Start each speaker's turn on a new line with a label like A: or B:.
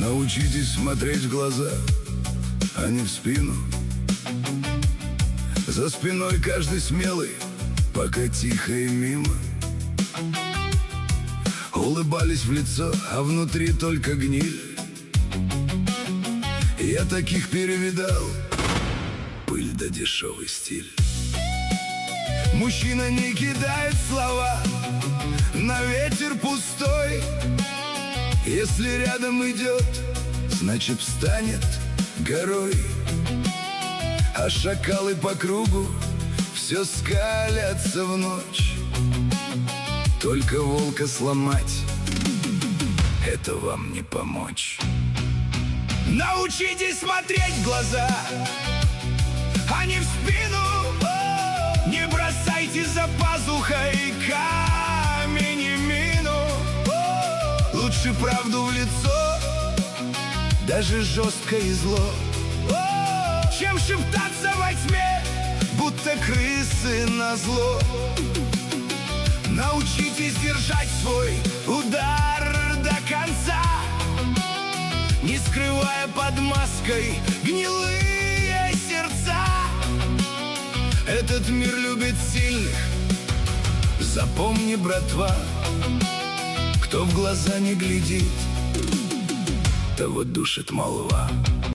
A: Научитесь смотреть в глаза, а не в спину. За спиной каждый смелый, пока тихо и мимо. Улыбались в лицо, а внутри только гниль. Я таких перевидал, пыль да дешевый стиль. Мужчина не кидает слова на ветер пустой. Если рядом идет, значит встанет горой. А шакалы по кругу все скалятся в ночь. Только волка сломать — это вам не помочь. Научитесь смотреть в глаза, а не в спину. Не бросайте за пазухой камень и мину. Лучше правду в лицо, даже жестко и зло, чем шептаться во тьме, будто крысы назло. Научитесь держать свой удар до конца, не скрывая под маской гнилые сердца. Этот мир любит сильных, запомни, братва. Кто в глаза не глядит, того душит молва.